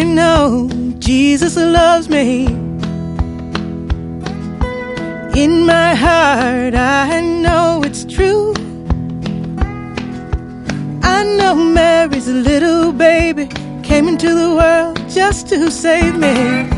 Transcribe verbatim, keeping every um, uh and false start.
know Jesus loves me. In my heart I know it's true. I know Mary's little baby came into the world just to save me.